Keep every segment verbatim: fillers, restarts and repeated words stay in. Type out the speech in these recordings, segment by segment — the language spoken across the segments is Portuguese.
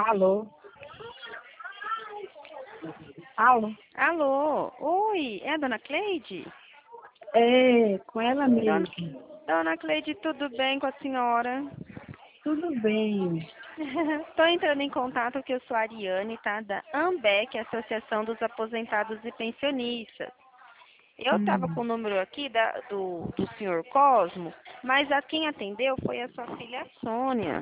Alô? Alô? Alô? Oi, é a dona Cleide? É, com ela Dona, mesmo. dona Cleide, tudo bem com a senhora? Tudo bem. Estou entrando em contato porque eu sou a Ariane, tá? Da AMBEC, Associação dos Aposentados e Pensionistas. Eu estava Hum. com o número aqui da, do, do senhor Cosmo, mas a quem atendeu foi a sua filha Sônia.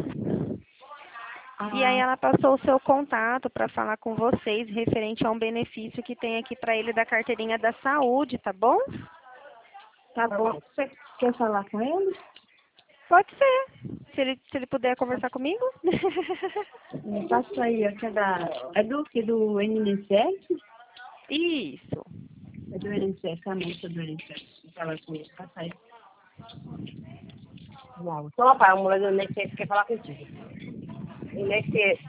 E aí Ah, ela passou o seu contato para falar com vocês referente a um benefício que tem aqui para ele da carteirinha da saúde, tá bom? tá bom. Você quer falar com ele? Pode ser. Se ele, se ele puder conversar comigo. É, passa aí, ó, que é da... É do que? Do N S S? Isso. É do N S S, a moça do N S S. Fala com ele, passa aí. Não, toma pai, a mulher do I N S S quer falar contigo. I N S S.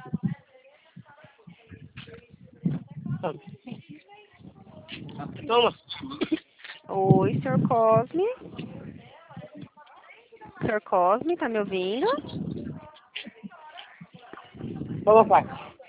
Toma. Toma. Oi, senhor Cosme. senhor Cosme, tá me ouvindo? Toma, pai.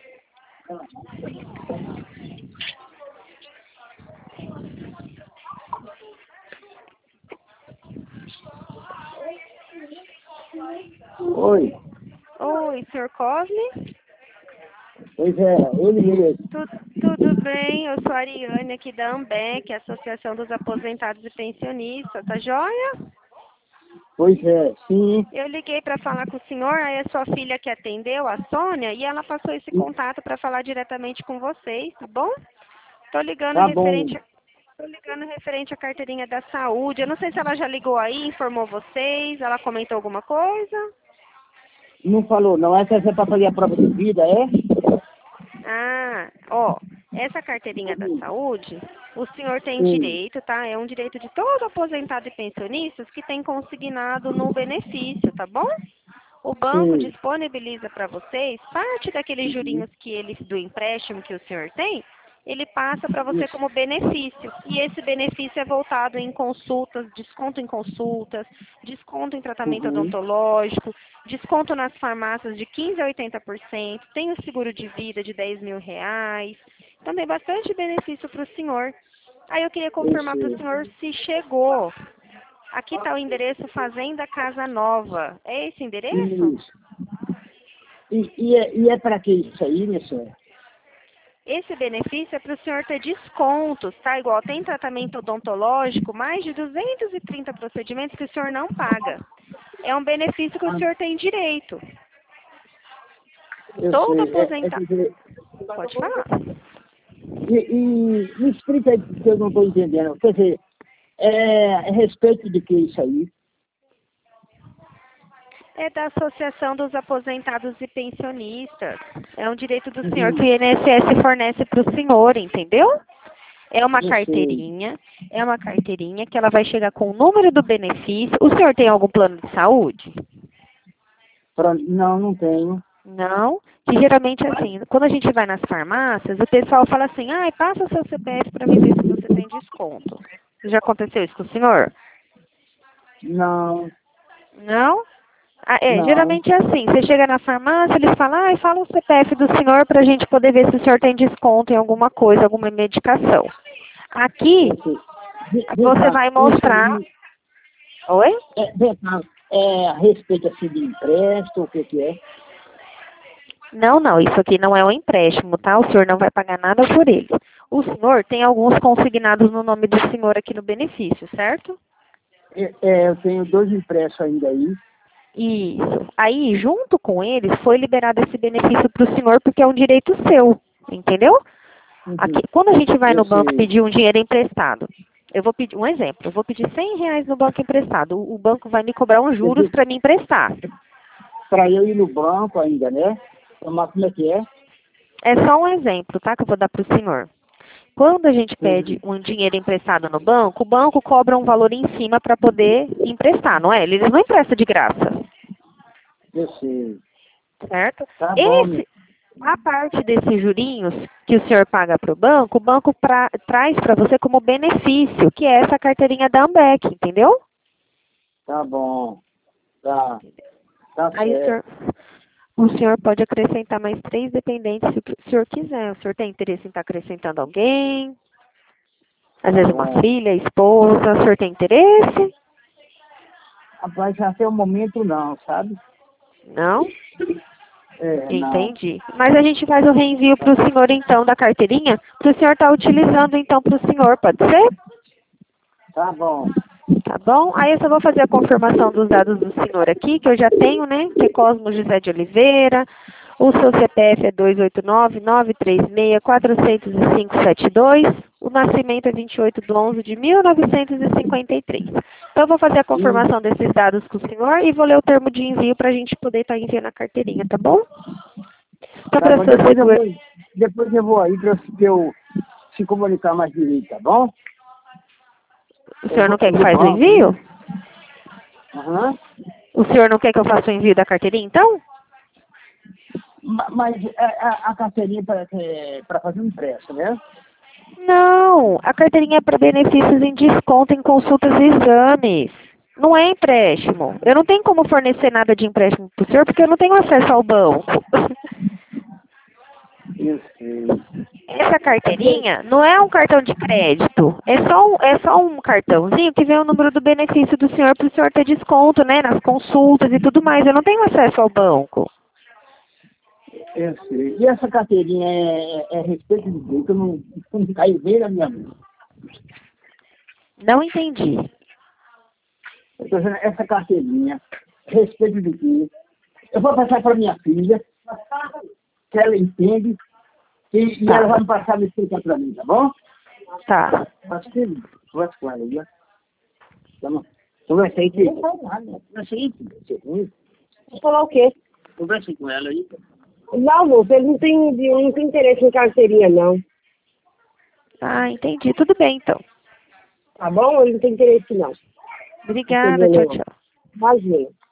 Oi, Oi, senhor Cosme. pois é, ele mesmo. Tu, tudo bem? Eu sou a Ariane aqui da AMBEC, Associação dos Aposentados e Pensionistas. Tá joia? Pois é, sim, Eu liguei para falar com o senhor, aí a sua filha que atendeu, a Sônia, e ela passou esse contato para falar diretamente com vocês, tá bom? Tô ligando tá bom. referente, tô ligando referente à carteirinha da saúde. Eu não sei se ela já ligou aí, informou vocês, ela comentou alguma coisa. Não falou, não, essa é para fazer a prova de vida, é? Ah, ó, essa carteirinha da saúde, o senhor tem Sim, direito, tá? É um direito de todo aposentado e pensionista que tem consignado no benefício, tá bom? O banco sim. disponibiliza para vocês parte daqueles Uhum. jurinhos que ele, do empréstimo que o senhor tem, ele passa para você Isso. como benefício. E esse benefício é voltado em consultas, desconto em consultas, desconto em tratamento Uhum. odontológico, desconto nas farmácias de quinze a oitenta por cento, tem o seguro de vida de dez mil reais. Então tem bastante benefício para o senhor. Aí eu queria Eu confirmar para o sei. senhor se chegou. Aqui está o endereço Fazenda Casa Nova. É esse endereço? Isso. E, e é, e é para que isso aí, minha senhora? Esse benefício é para o senhor ter descontos, tá? Igual tem tratamento odontológico, mais de duzentos e trinta procedimentos que o senhor não paga. É um benefício que o Ah, senhor tem direito. eu Todo sei. É, é, aposentado. quer dizer, Pode falar. e, e me explica aí, porque eu não estou entendendo. Quer dizer, é a respeito de que isso aí? É da Associação dos Aposentados e Pensionistas. É um direito do senhor que o Uhum. I N S S fornece para o senhor, entendeu? É uma Eu sei. carteirinha, é uma carteirinha que ela vai chegar com o número do benefício. O senhor tem algum plano de saúde? Pra, não, não tenho. Não, que geralmente é assim, quando a gente vai nas farmácias, o pessoal fala assim, ai, passa o seu C P F para ver se você tem desconto. Já aconteceu isso com o senhor? Não, Não? Ah, é, não. geralmente é assim, você chega na farmácia, eles falam, ai, fala o C P F do senhor para a gente poder ver se o senhor tem desconto em alguma coisa, alguma medicação. Aqui, Eu sei. Vem vem você cá, vai isso mostrar... aí, Oi? é, vem cá, é a respeito assim de empréstimo, o que que é? Não, não, isso aqui não é um empréstimo, tá? O senhor não vai pagar nada por ele. O senhor tem alguns consignados no nome do senhor aqui no benefício, certo? É, é, eu tenho dois impressos ainda aí. Isso. Aí, junto com eles, foi liberado esse benefício para o senhor porque é um direito seu, entendeu? Aqui, Uhum. quando a gente vai Eu no banco sei. pedir um dinheiro emprestado, eu vou pedir um exemplo, eu vou pedir cem reais no banco emprestado, o o banco vai me cobrar uns juros para me emprestar. Para eu ir no banco ainda, né? Tomar como é que é? É só um exemplo, tá? Que eu vou dar para o senhor. Quando a gente pede Uhum. um dinheiro emprestado no banco, o banco cobra um valor em cima para poder emprestar, não é? Eles não emprestam de graça, Eu sei. certo? Tá bom, meu. Esse, a parte desses jurinhos que o senhor paga para o banco, o banco pra, traz para você como benefício, que é essa carteirinha da Ambec, entendeu? Tá bom. Tá. Tá Aí o certo. senhor, O senhor pode acrescentar mais três dependentes se o senhor quiser. O senhor tem interesse em estar acrescentando alguém? Às vezes uma É. filha, esposa. O senhor tem interesse? Rapaz, até o momento não, sabe? Não? É, não. Entendi. Mas a gente faz o reenvio para o senhor, então, da carteirinha, para o senhor estar utilizando, então, para o senhor, pode ser? Tá bom. Tá bom? Aí eu só vou fazer a confirmação dos dados do senhor aqui, que eu já tenho, né? Que é Cosmo José de Oliveira. O seu C P F é dois oito nove, nove três seis, quatro zero cinco sete dois. O nascimento é vinte e oito de onze de mil novecentos e cinquenta e três. Então eu vou fazer a confirmação desses dados com o senhor e vou ler o termo de envio para a gente poder estar enviando a carteirinha, tá bom? Então, Tá para bom, o seu depois, eu seguro... vou, depois eu vou aí para eu se comunicar mais direito, tá bom? O senhor não quer que faça o envio? Aham. O senhor não quer que eu faça o envio da carteirinha, então? Ma- Mas a, a, a carteirinha para fazer um empréstimo, né? Não, a carteirinha é para benefícios em desconto em consultas e exames. Não é empréstimo. Eu não tenho como fornecer nada de empréstimo para o senhor porque eu não tenho acesso ao banco. Eu sei. Essa carteirinha não é um cartão de crédito. É só um, é só um cartãozinho que vem o número do benefício do senhor para o senhor ter desconto, né? Nas consultas e tudo mais. Eu não tenho acesso ao banco. Eu sei. E essa carteirinha é, é, é respeito de quê? Que eu não, não caiu bem na minha mão. Não entendi. Eu tô dizendo, essa carteirinha, respeito de quê? Eu vou passar para minha filha, que ela entende, e, e Tá. ela vai me passar a me explicar para mim, tá bom? Tá. Acho que conversa com ela aí, ó. Tá bom? Conversa aí, que... Conversa aí, que... Vou falar o quê? Conversa com ela aí. Não, moço, ele não tem, não tem interesse em carteirinha, não. Ah, entendi. Tudo bem, então. Tá bom? Ele não tem interesse, não. Obrigada. Tchau, tchau. Imagina.